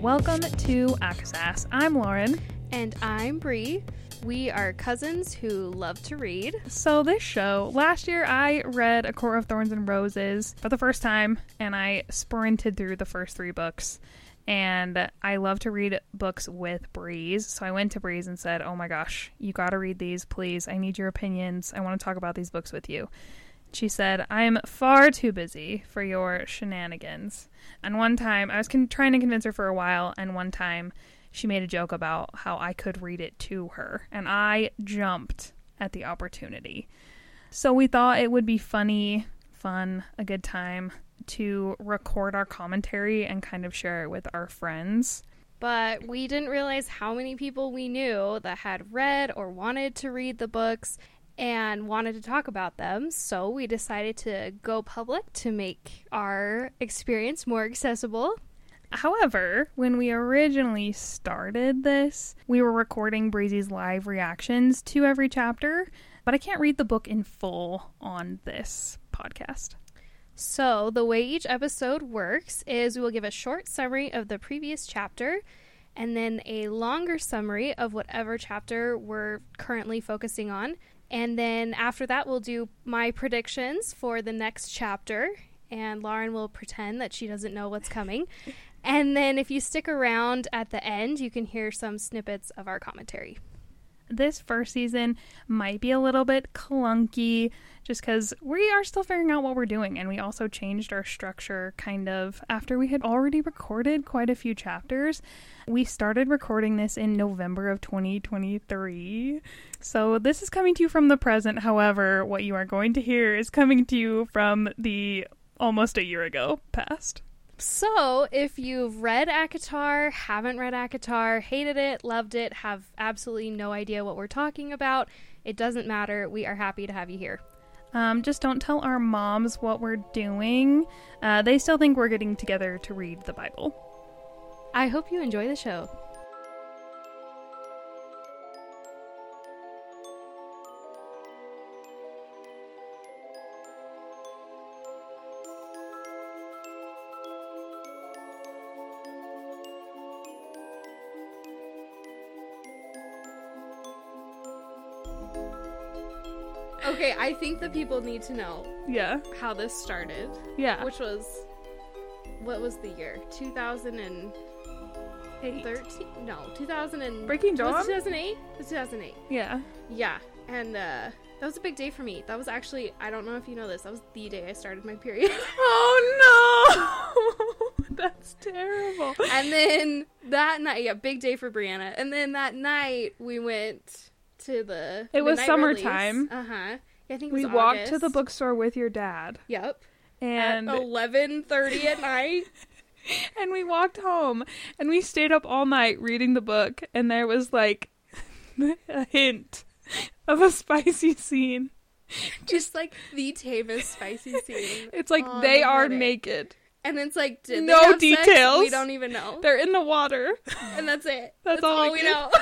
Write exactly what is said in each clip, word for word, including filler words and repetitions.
welcome to Akasass. I'm Lauren. And I'm Bree. We are cousins who love to read. So this show, last year I read A Court of Thorns and Roses for the first time, and I sprinted through the first three books. And I love to read books with Breeze, so I went to Breeze and said, oh my gosh, you gotta read these, please. I need your opinions. I want to talk about these books with you. She said, I am far too busy for your shenanigans. And one time, I was con- trying to convince her for a while, and one time she made a joke about how I could read it to her, and I jumped at the opportunity. So we thought it would be funny, fun, a good time to record our commentary and kind of share it with our friends. But we didn't realize how many people we knew that had read or wanted to read the books and wanted to talk about them, so we decided to go public to make our experience more accessible. However, when we originally started this, we were recording Breezy's live reactions to every chapter, but I can't read the book in full on this podcast. So the way each episode works is we will give a short summary of the previous chapter and then a longer summary of whatever chapter we're currently focusing on. And then after that, we'll do my predictions for the next chapter, and Lauren will pretend that she doesn't know what's coming. And then if you stick around at the end, you can hear some snippets of our commentary. This first season might be a little bit clunky just because we are still figuring out what we're doing, and we also changed our structure kind of after we had already recorded quite a few chapters. We started recording this in November of twenty twenty-three, so this is coming to you from the present. However, what you are going to hear is coming to you from the almost a year ago past. So, if you've read ACOTAR, haven't read ACOTAR, hated it, loved it, have absolutely no idea what we're talking about, it doesn't matter. We are happy to have you here. Um, just don't tell our moms what we're doing. Uh, they still think we're getting together to read the Bible. I hope you enjoy the show. Okay, I think the people need to know Yeah. how this started. Yeah. Which was, what was the year? two thousand thirteen? Eight. No, two thousand and... Breaking Dawn? Was it two thousand eight? It was two thousand eight. Yeah. Yeah, and uh, that was a big day for me. That was actually, I don't know if you know this, that was the day I started my period. Oh no! That's terrible. And then that night, yeah, big day for Brianna. And then that night, we went to the It was midnight summertime. Uh huh. Yeah, I think it was We walked August. to the bookstore with your dad. Yep. And At eleven thirty at night. and we walked home and we stayed up all night reading the book, and there was like a hint of a spicy scene. Just like the tamest spicy scene. It's like on they the are Reddit. naked. And it's like, did No they have details. Sex? We don't even know. They're in the water. And that's it. That's That's, all all, we we get. know.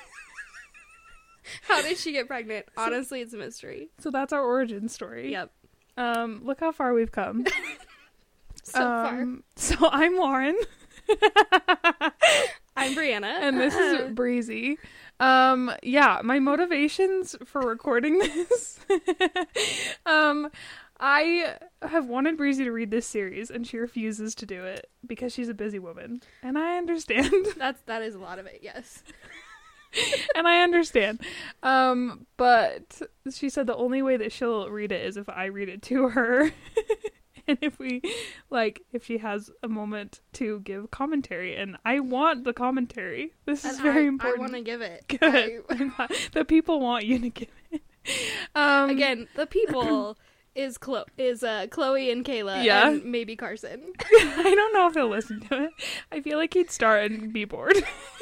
How did she get pregnant? Honestly, it's a mystery. So that's our origin story. Yep. Um, look how far we've come. So um, So I'm Lauren. far. I'm Brianna. And this is Breezy. Um, yeah, my motivations for recording this. um, I have wanted Breezy to read this series, and she refuses to do it because she's a busy woman. And I understand. That's, that is a lot of it, yes. And I understand. Um, but she said the only way that she'll read it is if I read it to her. And if we, like, if she has a moment to give commentary. And I want the commentary. This is And very I, important. I want to give it. Good. I, The people want you to give it. Um, again, the people is Chlo- is uh, Chloe and Kayla Yeah. and maybe Carson. I don't know if he'll listen to it. I feel like he'd start and be bored.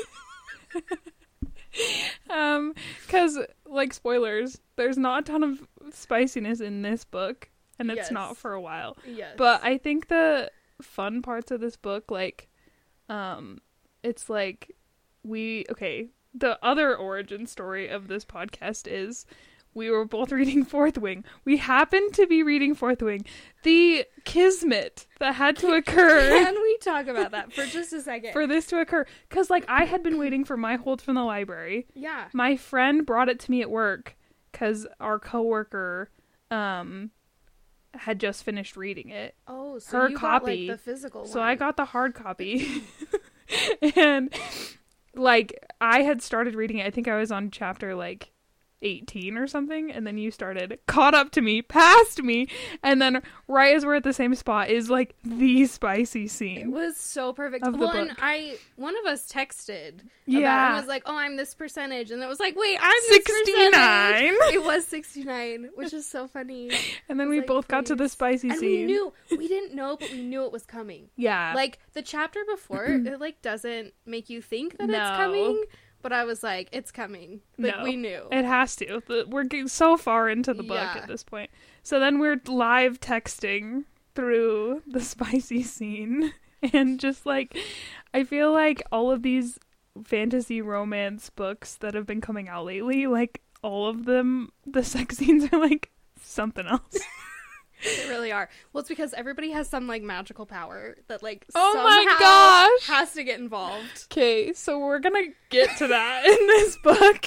um, because, like, spoilers, there's not a ton of spiciness in this book, and it's Yes. not for a while. Yes. But I think the fun parts of this book, like, um, it's like, we, okay, the other origin story of this podcast is we were both reading Fourth Wing. We happened to be reading Fourth Wing. The kismet that had to occur. Can we talk about that for just a second? For this to occur. Because, like, I had been waiting for My Hold from the library. Yeah. My friend brought it to me at work because our coworker um, had just finished reading it. Oh, so Her you copy. got, like, the physical So one. I got the hard copy. And, like, I had started reading it. I think I was on chapter, like, eighteen or something, and then you started, caught up to me, passed me, and then right as we're at the same spot is like the spicy It scene. was so perfect. Of the Well, book. and I, one of us texted. Yeah. About it and was like, "Oh, I'm this percentage," and it was like, "Wait, I'm this sixty-nine. percentage." It was sixty-nine, which is so funny. And then I was we like, both got to the please. spicy And scene. we knew, we didn't know, but we knew it was coming. Yeah. Like the chapter before, it like doesn't make you think that No. it's coming, but I was like, "It's coming." Like No. we knew. It has to. The- We're getting so far into the book Yeah. at this point. So then we're live texting through the spicy scene. And just like, I feel like all of these fantasy romance books that have been coming out lately, like all of them, the sex scenes are like something else. They really are. Well, it's because everybody has some like magical power that like Oh somehow my gosh. has to get involved. Okay, so we're gonna get to that in this book.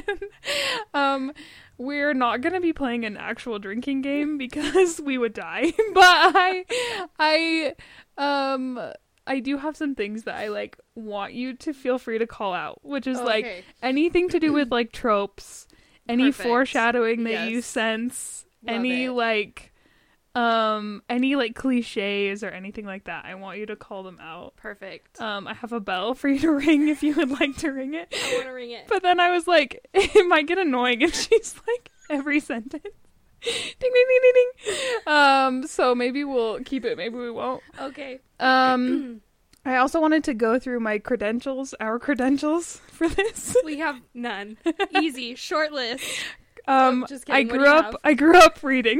um, we're not gonna be playing an actual drinking game because we would die. But I, I, um, I do have some things that I like want you to feel free to call out, which is like Okay. anything to do with like tropes, any Perfect. foreshadowing that you Yes. sense, Love any it. like. Um, any like cliches or anything like that, I want you to call them out. Perfect. Um, I have a bell for you to ring if you would like to ring it. I want to ring it. But then I was like, it might get annoying if she's like every sentence. Ding ding ding ding ding. Um, so maybe we'll keep it, maybe we won't. Okay. Um, I also wanted to go through my credentials, our credentials for this. We have none. Easy, short list. Um, Oh, just I kidding. What do grew you up. have? I grew up reading.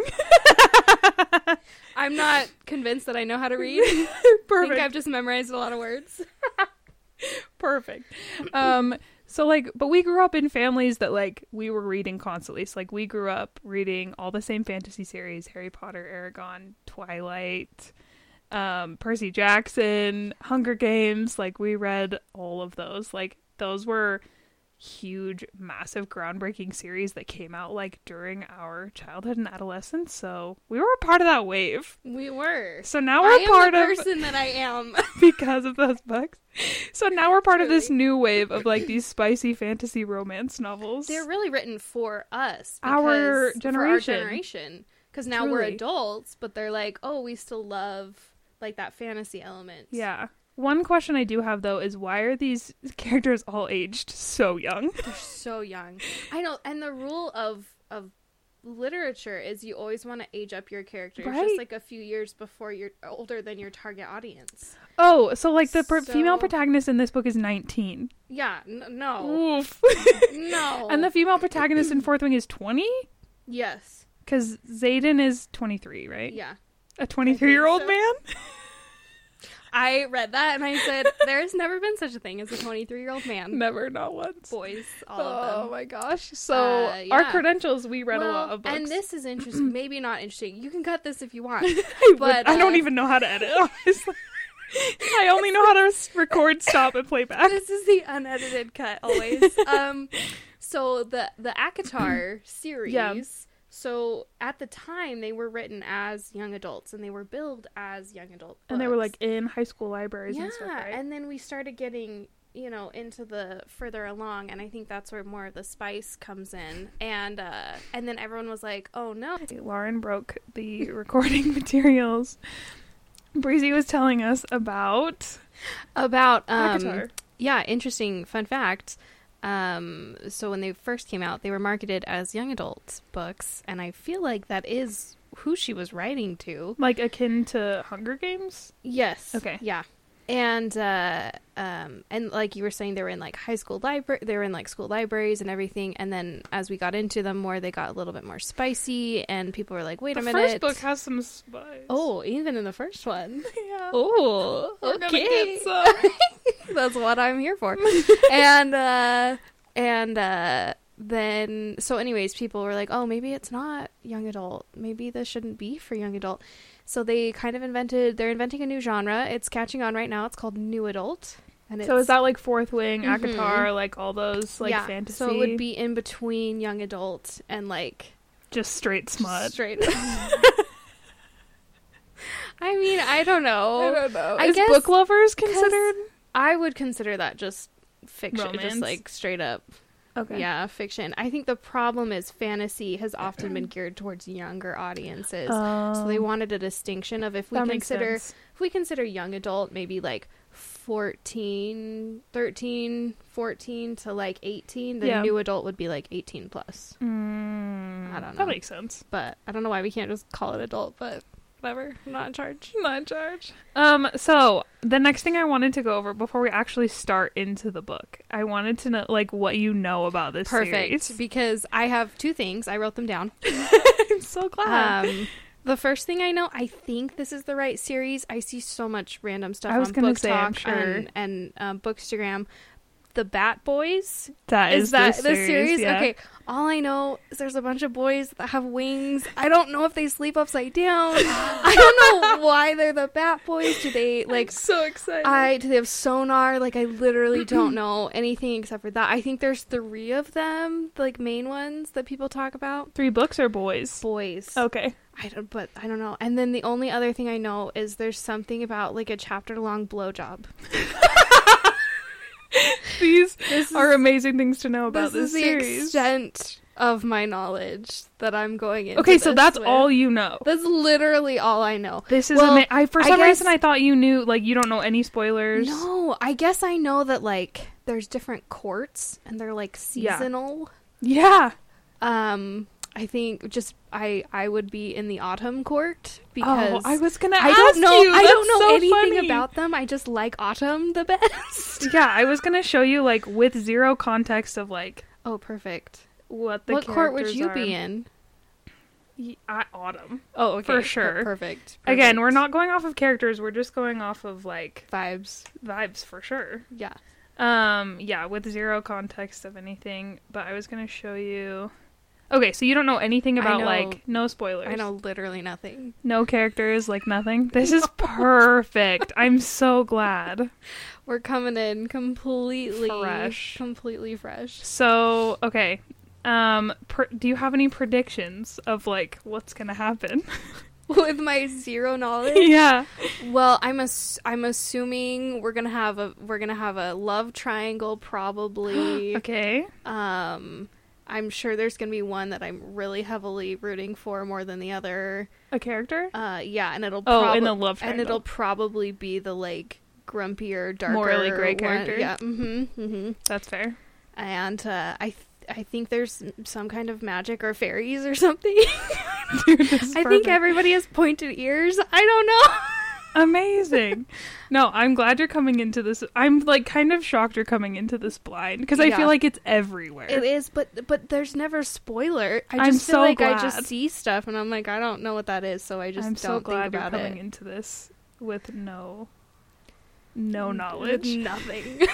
I'm not convinced that I know how to read. I think Perfect. I've just memorized a lot of words. Perfect. Um, so like, but we grew up in families that like we were reading constantly. So like we grew up reading all the same fantasy series: Harry Potter, Aragon, Twilight, um, Percy Jackson, Hunger Games. Like we read all of those. Like those were huge, massive, groundbreaking series that came out like during our childhood and adolescence. So we were a part of that wave. We were. So now I we're am part the of person that I am. because of those books. So now we're part of this Truly. new wave of like these spicy fantasy romance novels. They're really written for us. Our because- generation. For our generation. Because now we're Truly. adults, but they're like, oh, we still love like that fantasy element. Yeah. One question I do have though is why are these characters all aged so young? They're so young. I know. And the rule of of literature is you always want to age up your characters Right. just like a few years before you're older than your target audience. Oh, so like the pr- So- female protagonist in this book is nineteen. Yeah. N- no. Oof. No. And the female protagonist in Fourth Wing is twenty? Yes. Because Xaden is twenty-three, right? Yeah. A twenty-three-year-old so. man? I read that and I said, there's never been such a thing as a twenty-three-year-old man. Never, not once. Boys, all Oh of them. my gosh. So Uh, our yeah. credentials, we read a Well, lot of books. and this is interesting. Maybe not interesting. You can cut this if you want. I, would- but, I don't uh, even know how to edit, honestly. I only know how to s- record, stop, and play back. This is the unedited cut always. um, so the the ACOTAR series. Yeah. So at the time they were written as young adults and they were billed as young adult books. And they were like in high school libraries yeah, and stuff, right? and then we started getting you know into the further along, and I think that's where more of the spice comes in. And uh, and then everyone was like, oh no, Lauren broke the recording materials. Breezy was telling us about about um, ACOTAR. yeah, interesting fun fact. Um, so when they first came out, they were marketed as young adult books, and I feel like that is who she was writing to. Like akin to Hunger Games? Yes. Okay. Yeah. And uh, um, and like you were saying, they were in like high school library. They were in like school libraries and everything. And then as we got into them more, they got a little bit more spicy, and people were like, "Wait The a minute." first book has some spice. Oh, even in the first one. yeah. Oh, We're gonna okay. get some. That's what I'm here for. and uh and uh then, so anyways, people were like, oh, maybe it's not young adult. Maybe this shouldn't be for young adult. So they kind of invented, they're inventing a new genre. It's catching on right now. It's called new adult. And it's, so is that like Fourth Wing, Mhm. ACOTAR, like all those like yeah, fantasy? so it would be in between young adult and like just straight smut. straight. I mean, I don't know. I don't know. I Is guess book lovers considered? I would consider that just fiction, Romance? just like straight up. Okay. Yeah, fiction. I think the problem is fantasy has often been geared towards younger audiences. So they Um, wanted a distinction of if we that makes consider sense. if we consider young adult maybe like fourteen, thirteen, fourteen to like eighteen, then Yeah. new adult would be like eighteen plus. Mm, I don't know. That makes sense. But I don't know why we can't just call it adult, but whatever. I'm not in charge. Not in charge. Um, so the next thing I wanted to go over before we actually start into the book, I wanted to know like what you know about this Perfect. series. Because I have two things. I wrote them down. I'm so glad. Um, the first thing I know, I think this is the right series. I see so much random stuff I was on gonna Book say, I'm Talk sure. and, and um, Bookstagram. The Bat Boys. that is, Is that the the series? series? Yeah. Okay. All I know is there's a bunch of boys that have wings. I don't know if they sleep upside down. I don't know why they're the Bat Boys. Do they like? I'm so excited. I do they have sonar? Like I literally don't know anything except for that. I think there's three of them, like main ones that people talk about. Three books or boys? Boys. Okay. I don't, but I don't know. And then the only other thing I know is there's something about like a chapter long blowjob. These This is, are amazing things to know about this this, is the series. extent of my knowledge that I'm going into. Okay, so this that's with. all you know. That's literally all I know. This is Well, ama- I for I some guess- reason I thought you knew like you don't know any spoilers. No, I guess I know that like there's different courts and they're like Yeah. seasonal. Yeah. Um, I think just I I would be in the autumn court because Oh, I was gonna I ask don't know you. I don't That's know so anything funny. about them. I just like autumn the best. Yeah, I was gonna show you like with zero context of like Oh, perfect. what the What court would characters you are. be in? Y- I, autumn. Oh, okay. For Per- sure. perfect. Again, Perfect. we're not going off of characters. We're just going off of like vibes. vibes for sure. Yeah. Um, yeah, with zero context of anything. But I was gonna show you. Okay, so you don't know anything I about know- like no spoilers. I know literally nothing. No characters, like nothing. This is perfect. I'm so glad. We're coming in completely Fresh. completely fresh. So, okay. Um, pr- do you have any predictions of like what's gonna happen? With my zero knowledge. Yeah. Well, I'm ass- I'm assuming we're gonna have a we're gonna have a love triangle probably. Okay. Um, I'm sure there's gonna be one that I'm really heavily rooting for more than the other. A character? Uh, yeah, and it'll Oh, prob- in the love and triangle. it'll probably be the like grumpier, darker, Morally gray one. character. Yeah. Mm-hmm. Mm-hmm. That's fair. And uh, I. Th- I think there's some kind of magic or fairies or something. Dude, this is I think perfect. everybody has pointed ears. I don't know. Amazing. No, I'm glad you're coming into this. I'm like kind of shocked you're coming into this blind because I Yeah. feel like it's everywhere. It is, but but there's never spoiler. I I'm just feel so like I glad. just see stuff and I'm like, I don't know what that is, so I just I'm don't so glad think you're about coming it. into this with no no With knowledge. nothing.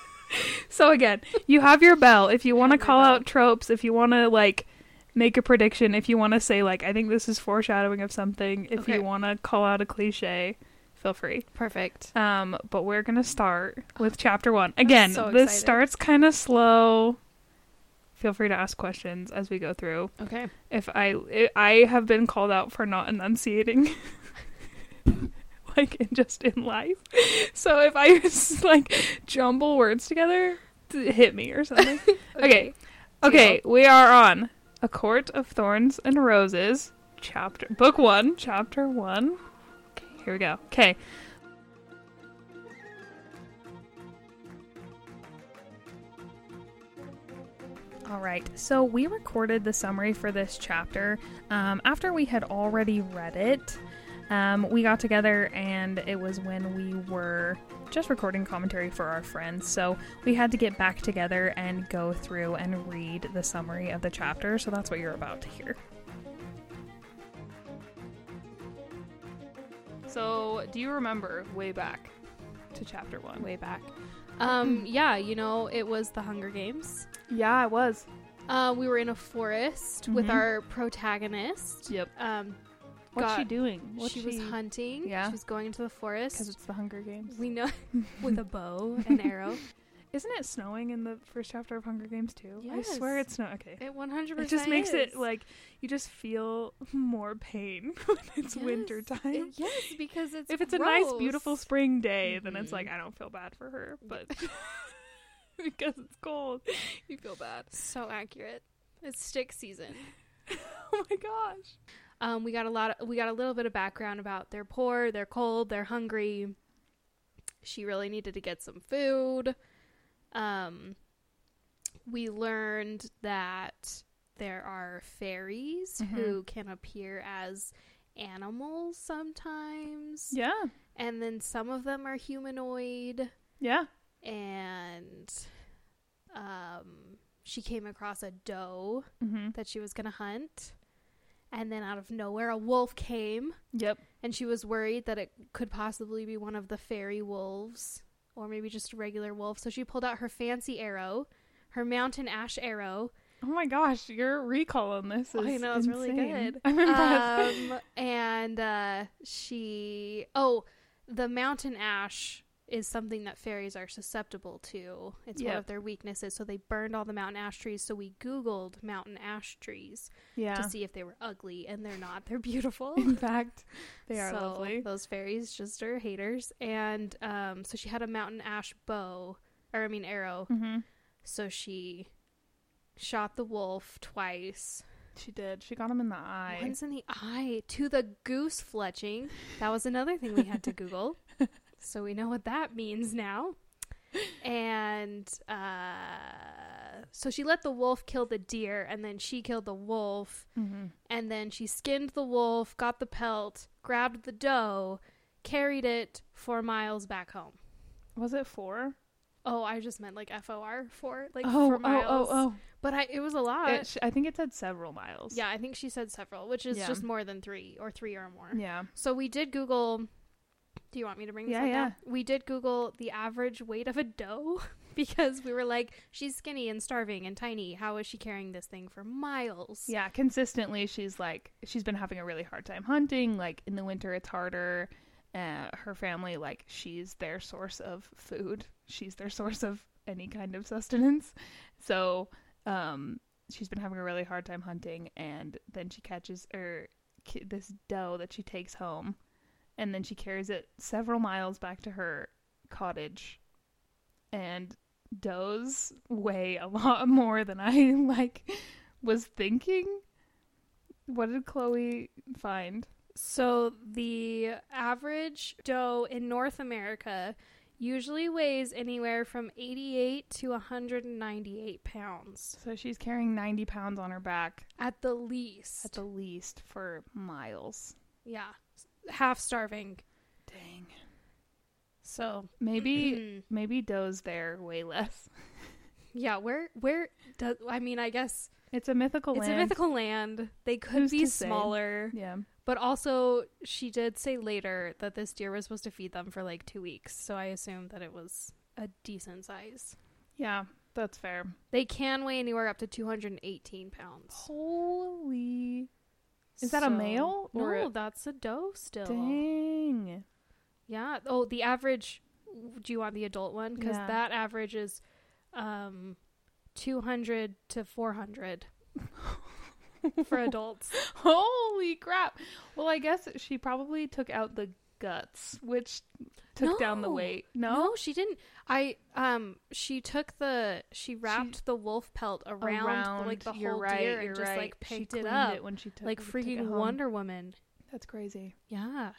So again, you have your bell. If you want to have my call bell. out tropes, if you want to like make a prediction, if you want to say like I think this is foreshadowing of something, if Okay. you want to call out a cliche, feel free. Perfect. Um, but we're gonna start with chapter one. Again, so this excited. starts kind of slow. Feel free to ask questions as we go through. Okay. If I I have been called out for not enunciating, like in, just in life. So if I just like jumble words together, t- hit me or something. Okay, okay, we are on A Court of Thorns and Roses, chapter book one, chapter one. Okay, here we go. Okay. All right, so we recorded the summary for this chapter um, after we had already read it. Um, we got together and it was when we were just recording commentary for our friends. So we had to get back together and go through and read the summary of the chapter. So that's what you're about to hear. So do you remember way back to chapter one? Way back. Um, yeah, you know, it was the Hunger Games. Yeah, it was. Uh, we were in a forest Mm-hmm. with our protagonist. Yep. Um, What's got- she doing? What's she, was hunting. Yeah. She was going into the Because forest. it's the Hunger Games. We know with a bow and arrow. Isn't it snowing in the first chapter of Hunger Games too? I Yes. swear it's snow. Okay. It one hundred percent It just makes is. it like you just feel more pain when it's Yes. winter time. It- yes, because it's If it's a nice, gross. beautiful spring day, then it's Mhm. like I don't feel bad for her, but because it's cold, you feel bad. So accurate. It's stick season. Oh my gosh. Um, we got a lot. Of, we got a little bit of background about they're poor, they're cold, they're hungry. She really needed to get some food. Um, we learned that there are fairies Mhm. who can appear as animals sometimes, Yeah. and then some of them are humanoid. Yeah. And um, she came across a doe Mm-hmm. that she was gonna hunt. And then out of nowhere, a wolf came, Yep. and she was worried that it could possibly be one of the fairy wolves, or maybe just a regular wolf. So she pulled out her fancy arrow, her mountain ash arrow. Oh my gosh, your recall on this is I know, it's really insane. good. I'm impressed. Um, and uh, she, oh, the mountain ash is something that fairies are susceptible to. It's one Yep. of their weaknesses. So they burned all the mountain ash trees. So we Googled mountain ash trees yeah. to see if they were ugly, and they're not. They're beautiful. In fact, they are So lovely. Those fairies just are haters. And um, so she had a mountain ash bow, or I mean arrow. Mm-hmm. So she shot the wolf twice. She did. She got him in the eye. Once in the eye to the goose fletching. That was another thing we had to Google. So we know what that means now. And uh, so she let the wolf kill the deer, and then she killed the wolf. Mm-hmm. And then she skinned the wolf, got the pelt, grabbed the doe, carried it four miles back home. Was it four? Oh, I just meant like F O R, four, like oh, four miles. oh, oh, But I, it was a lot. oh. It sh- I think it said several miles. Yeah, I think she said several, which is Yeah. just more than three, or three or more. Yeah. So we did Google. Do you want me to bring this Yeah, up yeah. now? We did Google the average weight of a doe because we were like, she's skinny and starving and tiny. How is she carrying this thing for miles? Yeah, consistently she's like she's been having a really hard time hunting. Like in the winter it's harder. Uh, her family, like she's their source of food. She's their source of any kind of sustenance. So um, she's been having a really hard time hunting, and then she catches er, ki- this doe that she takes home, and then she carries it several miles back to her cottage. And does weigh a lot more than I like was thinking. What did Chloe find? So the average doe in North America usually weighs anywhere from eighty-eight to one hundred ninety-eight pounds. So she's carrying ninety pounds on her back At the least. at the least for miles. Yeah. Half starving. Dang. So Maybe maybe does there way less. yeah, where where does I mean I guess It's a mythical it's land. a mythical land. They could Who's be to say? smaller. Yeah. But also she did say later that this deer was supposed to feed them for like two weeks. So I assume that it was a decent size. Yeah, that's fair. They can weigh anywhere up to two hundred eighteen pounds. Holy. Is that a So- male or No, a- that's a doe still. Dang. Yeah. Oh, the average. Do you want the adult one? Because Yeah. that average is um, two hundred to four hundred for adults. Holy crap. Well, I guess she probably took out the guts, which took down the No. weight. No? No, she didn't. I um, she took the she wrapped the wolf pelt around, Around, like the you're whole right, deer you're and just right. like She picked it cleaned up it when she took like took it freaking home. Wonder Woman. That's crazy. Yeah.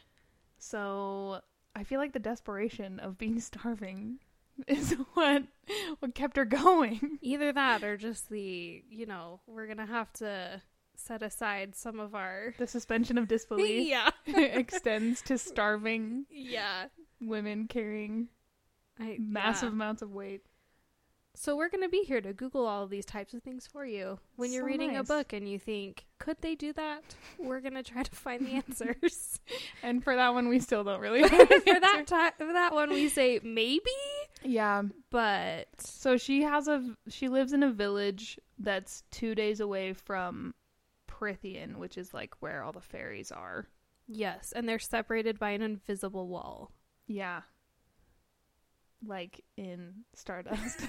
So I feel like the desperation of being starving is what what kept her going. Either that or just the, you know, we're gonna have to set aside some of our The suspension of disbelief yeah extends to starving yeah women carrying I, massive yeah. amounts of weight. So we're gonna be here to Google all of these types of things for you when you're So reading a nice. book and you think, could they do that? We're gonna try to find the answers. And for that one, we still don't really for that time, for that one, we say maybe, Yeah. but So she has a she lives in a village that's two days away from Prithian, which is like where all the fairies are. Yes, and they're separated by an invisible wall. Yeah. Like in Stardust.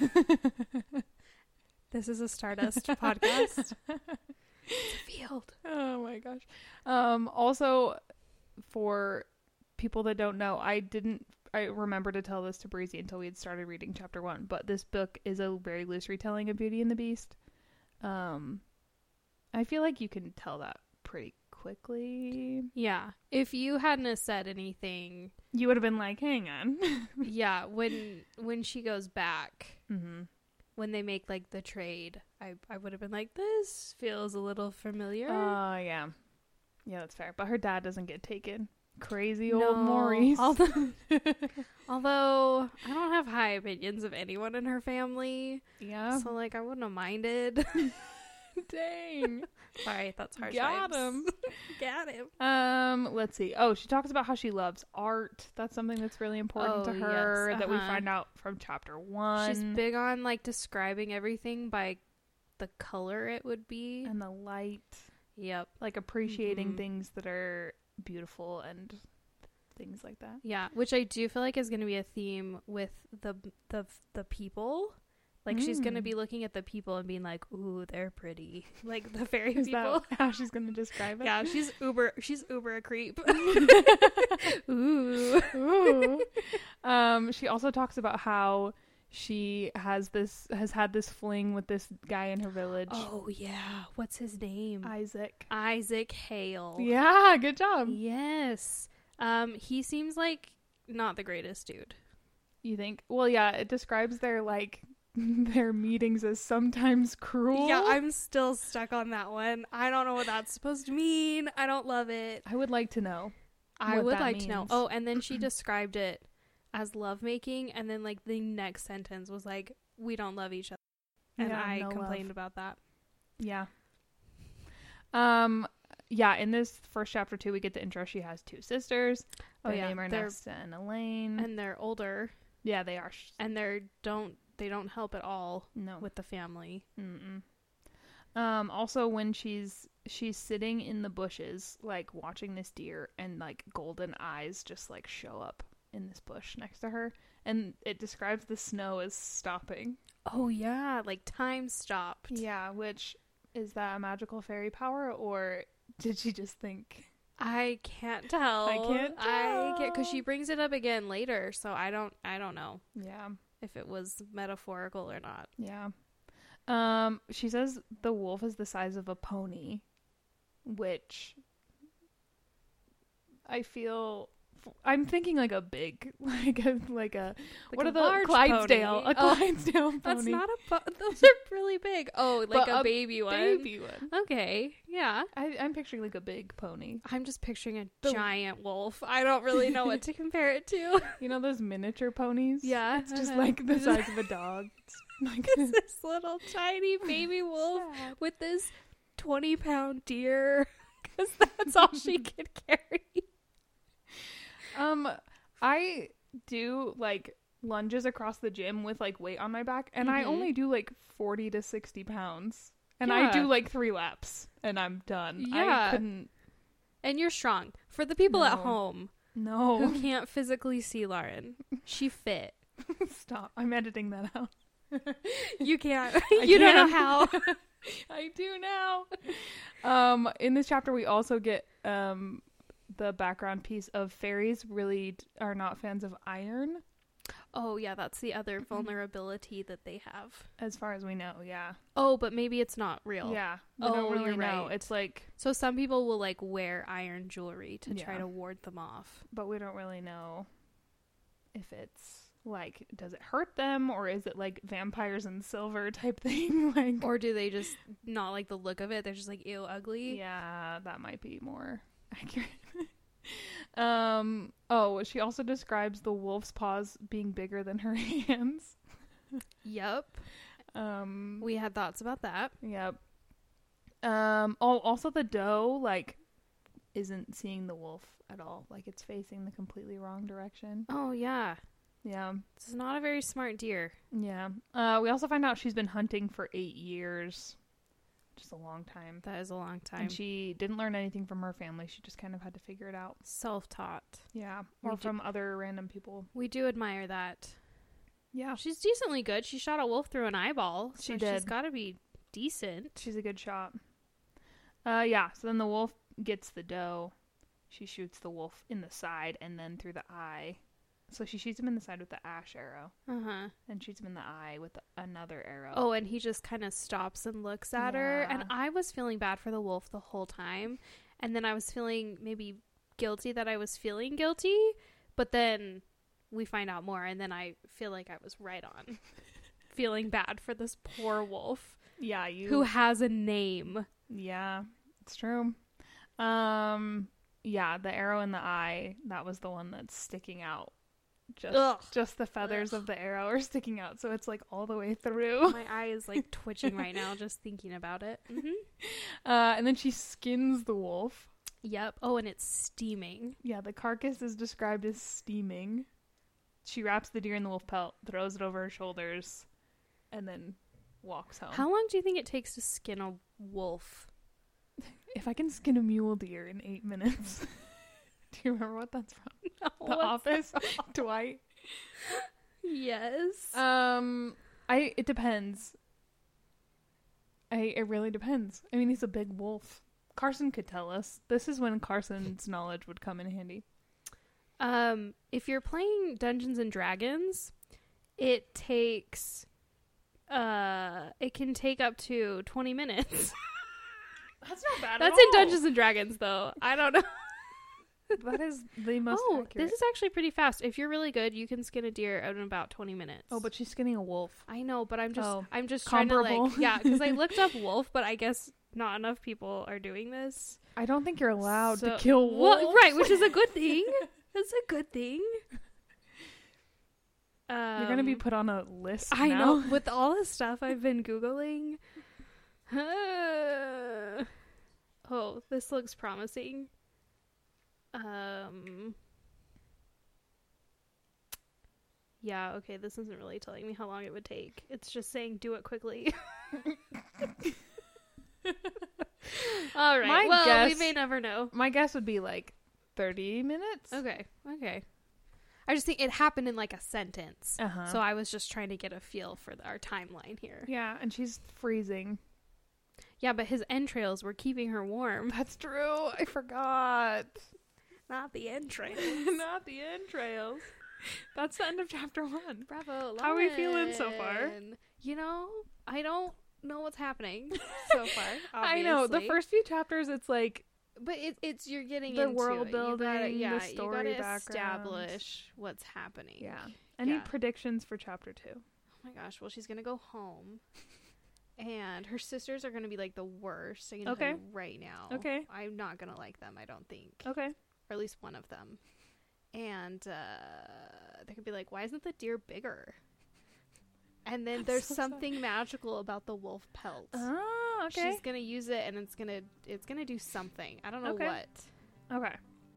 This is a Stardust podcast. It's a field. Oh my gosh. Um, also, for people that don't know, I didn't I remember to tell this to Breezy until we had started reading chapter one, but this book is a very loose retelling of Beauty and the Beast. Um, I feel like you can tell that pretty quickly. Yeah. If you hadn't have said anything, You would have been like, hang on. yeah, when when she goes back, Mm-hmm. when they make like the trade, I, I would have been like, this feels a little familiar. Oh, uh, yeah. Yeah, that's fair. But her dad doesn't get taken. Crazy No, old Maurice. Although, although I don't have high opinions of anyone in her family. Yeah. So like I wouldn't have minded. Dang. Sorry, that's harsh. Got vibes. him. Got him. Um, let's see. Oh, she talks about how she loves art. That's something that's really important Oh, to her yes, that we uh-huh. find out from chapter one. She's big on like describing everything by the color it would be. And the light. Yep. Like appreciating Mhm. things that are beautiful and things like that. Yeah, which I do feel like is going to be a theme with the the the people. Like she's going to Mm. be looking at the people and being like, "Ooh, they're pretty." Like the fairy Is people. that how she's going to describe it? Yeah, she's uber she's uber a creep. Ooh. Ooh. Um, she also talks about how she has this has had this fling with this guy in her village. Oh yeah, what's his name? Isaac. Isaac Hale. Yeah, good job. Yes. Um he seems like not the greatest dude. You think? Well, yeah, it describes their like their meetings as sometimes cruel. Yeah, I'm still stuck on that one. I don't know what that's supposed to mean. I don't love it. I would like to know. I what would that like to know. means. Oh, and then she described it as lovemaking, and then like the next sentence was like, "We don't love each other," and Yeah, I no complained love. about that. Yeah. Um. Yeah. In this first chapter too, we get the intro. She has two sisters. Oh Their yeah, name are they're Nesta and Elaine. and they're older, yeah, they are. Sh- and they're don't they don't help at all no. with the family. Mm-mm. Um. Also, when she's she's sitting in the bushes, like watching this deer, and like golden eyes just like show up in this bush next to her, and it describes the snow as stopping. Oh yeah, like time stopped. Yeah, which is that a magical fairy power, or did she just think? I can't tell. I can't I can't because tell. she brings it up again later, so I don't. I don't know Yeah, if it was metaphorical or not. yeah. Um, she says the wolf is the size of a pony, which I feel. I'm thinking like a big, like a like a Like what a are the large Clydesdale? pony. A Oh, Clydesdale pony. That's not a. Po- those are really big. Oh, like But a, a baby one. baby one. Okay, yeah. I, I'm picturing like a big pony. I'm just picturing a The- giant wolf. I don't really know what to compare it to. You know those miniature ponies? Yeah. It's just like the size of a dog. It's like It's this little tiny baby wolf with this twenty pound deer because that's all she could carry. Um, I do like lunges across the gym with like weight on my back, and I Mhm. only do like forty to sixty pounds, and Yeah. I do like three laps, and I'm done. Yeah. I couldn't. And you're strong. For the people at No. home No, who can't physically see Lauren, she fit. stop. I'm editing that out. You can't. I you don't know can't. how. I do now. Um, in this chapter, we also get um the background piece of fairies really d- are not fans of iron, Oh, yeah, that's the other vulnerability that they have. as far as we know. Yeah, Oh, but maybe it's not real. yeah. We Oh, don't really you're know. right. It's like, So some people will like wear iron jewelry to try Yeah. to ward them off. but we don't really know if it's like, does it hurt them, or is it like vampires in silver type thing? Like, Or do they just not like the look of it? They're just like, ew, ugly. yeah, that might be more accurate. um. Oh, she also describes the wolf's paws being bigger than her hands. Yep. Um. We had thoughts about that. Yep. Um. Oh, also the doe like isn't seeing the wolf at all. Like it's facing the completely wrong direction. Oh, yeah. Yeah. This is not a very smart deer. Yeah. Uh, we also find out she's been hunting for eight years. Just a long time. That is a long time. And she didn't learn anything from her family. She just kind of had to figure it out. Self-taught. Yeah. Or We from do- other random people. We do admire that. Yeah. She's decently good. She shot a wolf through an eyeball. So She did. She's got to be decent. She's a good shot. Uh, yeah. So then the wolf gets the doe. She shoots the wolf in the side and then through the eye. So she shoots him in the side with the ash arrow. Uh-huh. And shoots him in the eye with another arrow. Oh, and he just kind of stops and looks at her. Yeah. And I was feeling bad for the wolf the whole time. And then I was feeling maybe guilty that I was feeling guilty. But then we find out more. And then I feel like I was right on. Feeling bad for this poor wolf. Yeah, you. Who has a name. Yeah, it's true. Um, yeah, the arrow in the eye, that was the one that's sticking out. Just, Ugh. just the feathers Ugh. of the arrow are sticking out, so it's like all the way through. My eye is like twitching right now just thinking about it. Mm-hmm. Uh, and then she skins the wolf. Yep. Oh, and it's steaming. Yeah, the carcass is described as steaming. She wraps the deer in the wolf pelt, throws it over her shoulders, and then walks home. How long do you think it takes to skin a wolf? If I can skin a mule deer in eight minutes. Do you remember what that's from? No, The what's Office? Dwight? Yes. Um, I it depends. I it really depends. I mean, he's a big wolf. Carson could tell us. This is when Carson's knowledge would come in handy. Um, if you're playing Dungeons and Dragons, it takes uh it can take up to twenty minutes. That's not bad. That's in Dungeons and Dragons though. I don't know. That is the most Oh, accurate. this is actually pretty fast. If you're really good, you can skin a deer out in about twenty minutes. Oh, but she's skinning a wolf. I know, but I'm just Oh, I'm just trying to comparable. like yeah, because I looked up wolf, but I guess not enough people are doing this. I don't think you're allowed So- to kill wolves. Well, right, which is a good thing. That's a good thing. Um, You're gonna be put on a list. I now. know. With all the stuff I've been Googling. Oh, this looks promising. Um. Yeah, okay, this isn't really telling me how long it would take. It's just saying do it quickly. All right. My well, guess- we may never know. My guess would be like thirty minutes. Okay, okay. I just think it happened in like a sentence. Uh-huh. So I was just trying to get a feel for the, our timeline here. Yeah, and she's freezing. Yeah, but his entrails were keeping her warm. That's true. I forgot. Not the entrails. Not the entrails. That's the end of chapter one. Bravo. How are we feeling so far? Lauren. You know, I don't know what's happening so far. I know. The obviously. first few chapters, it's like But it, it's you're getting The into world it. You gotta- building, the yeah, story you gotta background. establish what's happening. yeah. Any Yeah. predictions for chapter two? Oh my gosh. Well, she's gonna go home, and her sisters are gonna be like the worst. I'm gonna Okay. tell you right now. Okay. I'm not gonna like them. I don't think, Okay. or at least one of them. And uh, they could be like, "Why isn't the deer bigger?" And then That's there's so sad. something magical about the wolf pelt. Oh, okay. She's gonna use it, and it's gonna it's gonna do something. I don't know Okay. what. Okay.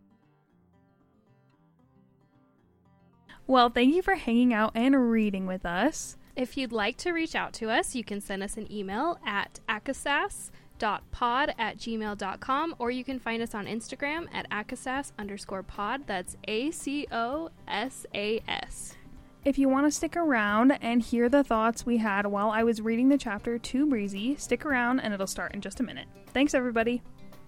Well, thank you for hanging out and reading with us. If you'd like to reach out to us, you can send us an email at acosas.pod at gmail dot com, or you can find us on Instagram at acosas underscore pod. That's A C O S A S. If you want to stick around and hear the thoughts we had while I was reading the chapter to Breezy, stick around and it'll start in just a minute. Thanks, everybody.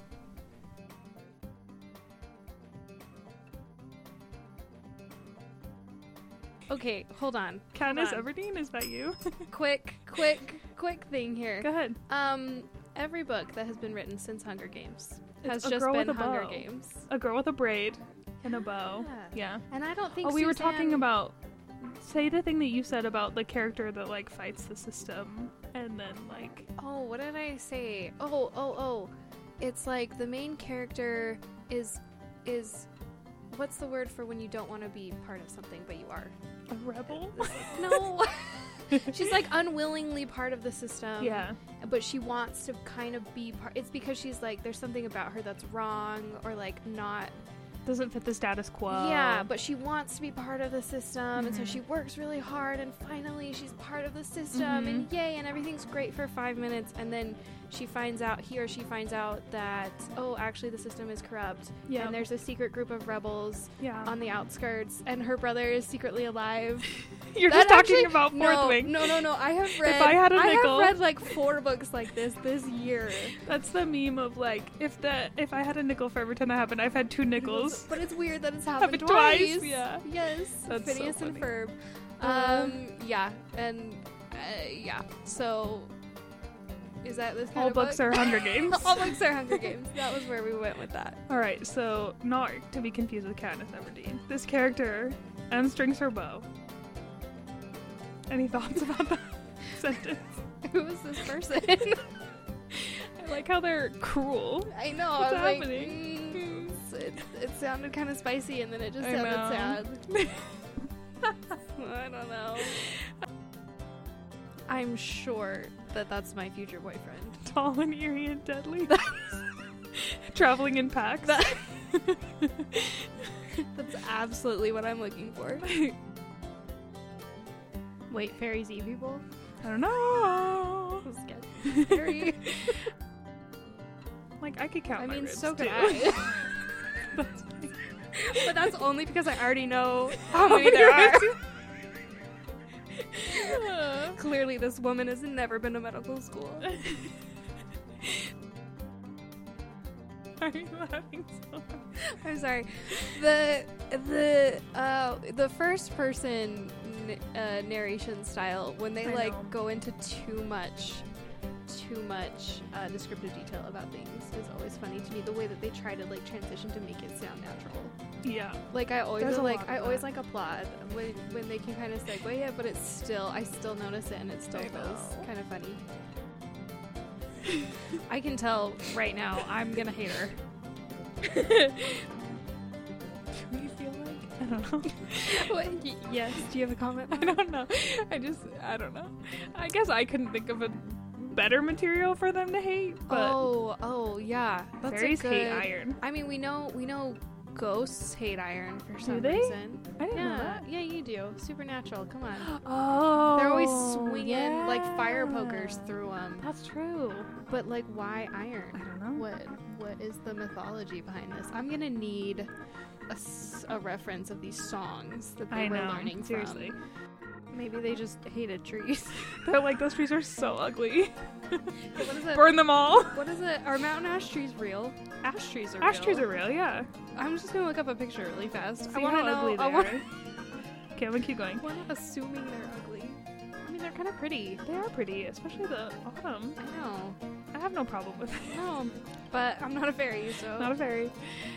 Okay, hold on. Katniss Hold on. Everdeen, is that you? Quick, quick, quick thing here. Go ahead. Um, every book that has been written since Hunger Games has It's a just girl been with a Hunger bow. Games. A girl with a braid and a bow. Yeah. Yeah. And I don't think Oh, we were Suzanne- talking about. Say the thing that you said about the character that like fights the system, and then like. Oh, what did I say? Oh, oh, oh. It's like the main character is is what's the word for when you don't want to be part of something but you are? A rebel? No. She's like unwillingly part of the system. Yeah. But she wants to kind of be part. It's because she's like there's something about her that's wrong or like not doesn't fit the status quo. Yeah, but she wants to be part of the system, mm-hmm. and so she works really hard, and finally she's part of the system, mm-hmm. and yay, and everything's great for five minutes, and then she finds out, he or she finds out that, oh, actually the system is corrupt, yep. and there's a secret group of rebels yeah. on the outskirts, and her brother is secretly alive. You're that just talking actually, about Fourth no, Wing. No, no, no, I have read, if I had a I nickel. have read like four books like this this year. That's the meme of like, if the if I had a nickel for every time that happened, I've had two nickels. But it's weird that it's happened, happened twice. twice. Yeah. Yes. That's Phineas so and funny. Ferb. Uh, Um. Yeah. And uh, yeah. So is that this kind all of books book? are Hunger Games. All books are Hunger Games. That was where we went with that. All right. So not to be confused with Katniss Everdeen. This character unstrings her bow. Any thoughts about that sentence? Who is this person? I like how they're cruel. I know. What's I was happening? like, mm, it, it sounded kind of spicy, and then it just I sounded know. sad. I don't know. I'm sure that that's my future boyfriend. Tall and eerie and deadly. Traveling in packs. That- that's absolutely what I'm looking for. Wait, fairies eat people? I don't know. This gets scary. Like, I could count I my mean, ribs, so could too. I. That's But that's only because I already know how how many many there are. ribs Clearly, this woman has never been to medical school. Why are you laughing so hard? I'm sorry. The the uh the first person n- uh, narration style, when they I like know. go into too much too much uh, descriptive detail about things, is always funny to me. The way that they try to like transition to make it sound natural. Yeah. Like I always There's a like lot I of always that. like applaud when when they can kind of segue it, but it's still I still notice it, and it still I feels know. kind of funny. I can tell right now I'm gonna hate her. What do you feel like? I don't know. What? Y- yes. Do you have a comment? I don't know. I just, I don't know. I guess I couldn't think of a better material for them to hate, but oh, oh, yeah. That's fairies a good... hate iron. I mean, we know we know ghosts hate iron for some they? reason. I didn't know Yeah, that. yeah, you do. Supernatural. Come on. Oh. They're always swinging yeah. like fire pokers through them. That's true. But like, why iron? I don't know. What what is the mythology behind this? I'm gonna need a, s- a reference of these songs that they I were know. learning Seriously. from. Maybe they just hated trees. They're like, those trees are so ugly. What is it? Burn them all. What is it? Are mountain ash trees real? Ash trees are Ash real. trees are real, yeah. I'm just gonna look up a picture really fast. See I want to how know. ugly they I want. are. Okay, I'm gonna keep going. I'm assuming they're ugly. I mean, they're kind of pretty. They are pretty, especially the autumn. I know. I have no problem with it. No, but I'm not a fairy, so. Not a fairy.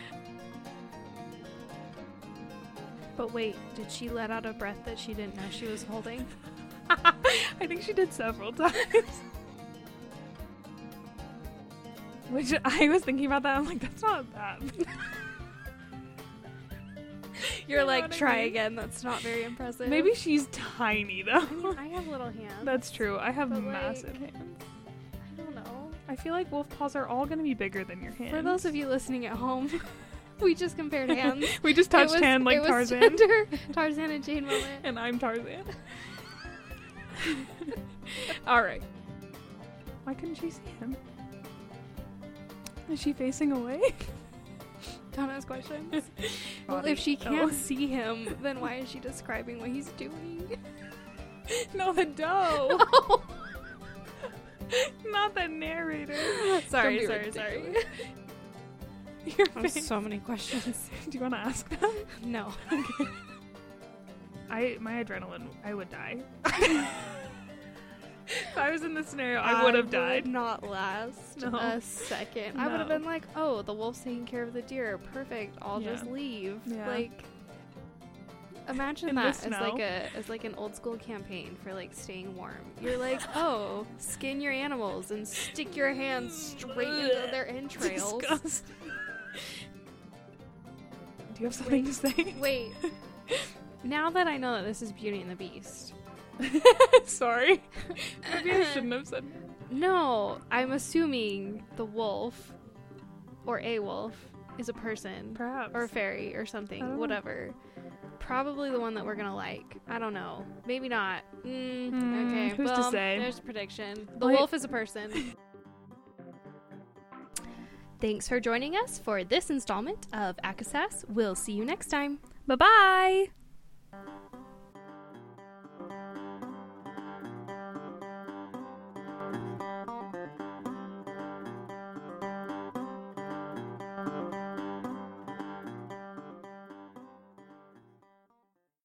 But wait, did she let out a breath that she didn't know she was holding? I think she did several times. Which I was thinking about that. I'm like, that's not that. You're You know like, what I try mean? again. That's not very impressive. Maybe she's tiny though. I mean, I have little hands. That's true. I have But, like, massive hands. I don't know. I feel like wolf paws are all gonna be bigger than your hands. For those of you listening at home, we just compared hands. we just touched It was- hand like it was Tarzan. Tender, Tarzan and Jane moment. And I'm Tarzan. Alright. Why couldn't she see him? Is she facing away? Don't ask questions. Well, Body. if she Oh. can't see him, then why is she describing what he's doing? No, the doe. Oh. Not the narrator. Sorry, Don't be sorry, sorry. ridiculous. Your I have face. so many questions. Do you want to ask them? No. I my adrenaline, I would die. If I was in this scenario, I would have died. Would not last No. a second. I would have No. been like, "Oh, the wolf's taking care of the deer. Perfect. I'll Yeah. just leave." Yeah. Like, imagine In the that as snow. like a as like an old school campaign for like staying warm. You're like, "Oh, skin your animals and stick your hands straight into their entrails." Disgusting. Do you have something to say? Wait. Now that I know that this is Beauty and the Beast. Sorry. Maybe I shouldn't have said No, I'm assuming the wolf, or a wolf, is a person. Perhaps. Or a fairy or something. Whatever. Probably the one that we're going to like. I don't know. Maybe not. Mm, Mm, okay. who's to well, say? There's a prediction. The Wait. wolf is a person. Thanks for joining us for this installment of Akasas. We'll see you next time. Bye-bye.